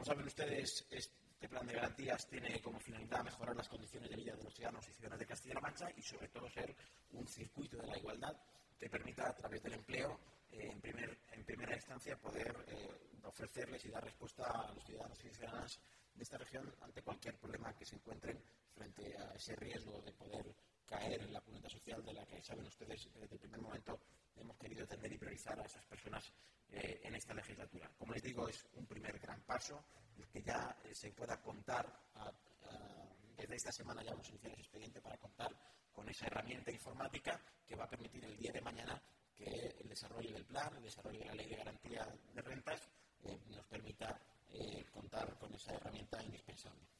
saben ustedes, este plan de garantías tiene como finalidad mejorar las condiciones de vida de los ciudadanos y ciudadanas de Castilla-La Mancha y sobre todo ser un circuito de la igualdad que permita a través del empleo en primera instancia poder ofrecerles y dar respuesta a los ciudadanos y ciudadanas de esta región ante cualquier problema que se encuentren frente a ese riesgo de poder caer en la cuneta social de la que saben ustedes desde el primer momento hemos querido atender y priorizar a esas personas en esta legislatura. Como les digo, es un primer gran paso, el que ya se pueda contar, desde esta semana ya vamos a iniciar ese expediente para contar con esa herramienta informática que va a permitir el día de mañana que el desarrollo del plan, el desarrollo de la ley de garantía de rentas nos permita contar con esa herramienta indispensable.